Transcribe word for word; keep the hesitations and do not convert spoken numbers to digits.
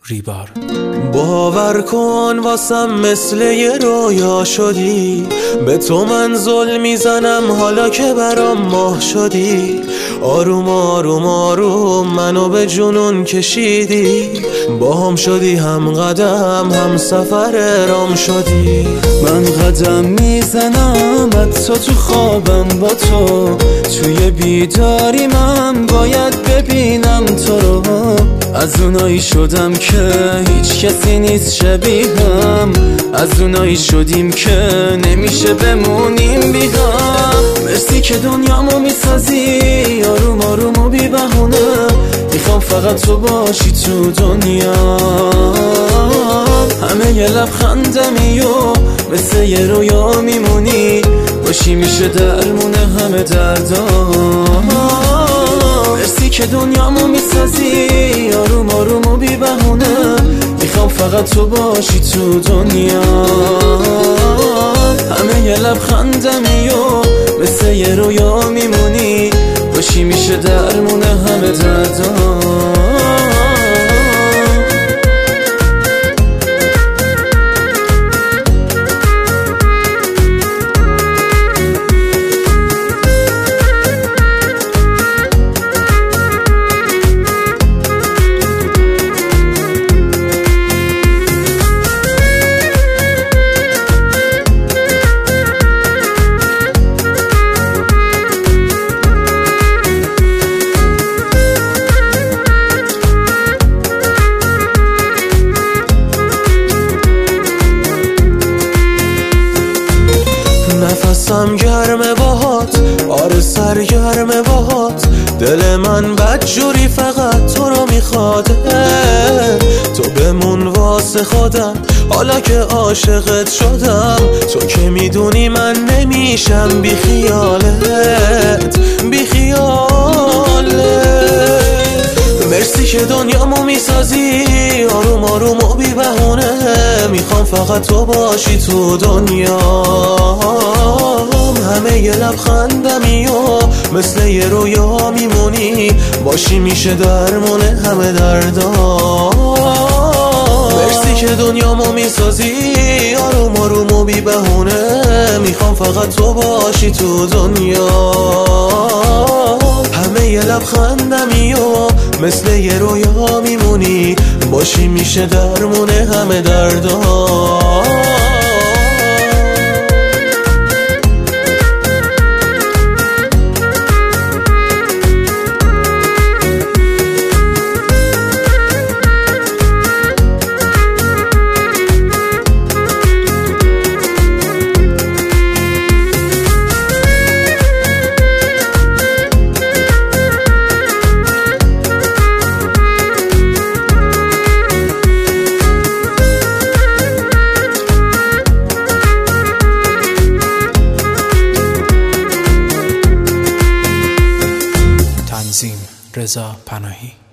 ریبار. باور کن واسم مثل یه رویا شدی، به تو من زل میزنم حالا که برام ماه شدی. آروم آروم آروم منو به جنون کشیدی، با هم شدی هم قدم هم سفر رام شدی. من قدم میزنم حتی تو خوابم با تو، توی بیداری من باید ببینم تو رو. از اونایی شدم که هیچ کسی نیست شبیهم، از اونایی شدیم که نمیشه بمونیم بی هم. مرسی که دنیامو میسازی آروم آروم و بی بهونه، میخوام فقط تو باشی تو دنیا. همه یه لبخندمی و مثل یه رویا میمونی، باشی میشه درمونه همه دردام. مرسی که دنیامو میسازی آروم آروم و بی بهونه، میخوام فقط تو باشی تو دنیا. همه یه لبخندمی و مثل یه رویا میمونی، باشی میشه درمونه همه دردام. نفسم گرمه باهات، آره سرگرمه باهات، دل من بدجوری فقط تو رو میخواد. تو بمون واسه خودم حالا که عاشقت شدم، تو که میدونی من نمیشم بی خیالت بی خیالت. مرسی که دنیامو میسازی آروم آروم و بی بهونه، میخوام فقط تو باشی تو دنیا. همه یه لبخندمی و مثل یه رویا میمونی، باشی میشه درمونه همه دردام. مرسی که دنیامو میسازی آروم آروم و بی بهونه، میخوام فقط تو باشی تو دنیا. همه یه لبخندمی و مثل یه رویا میمونی، باشی میشه درمونه همه دردام. تنظیم رضا پناهی.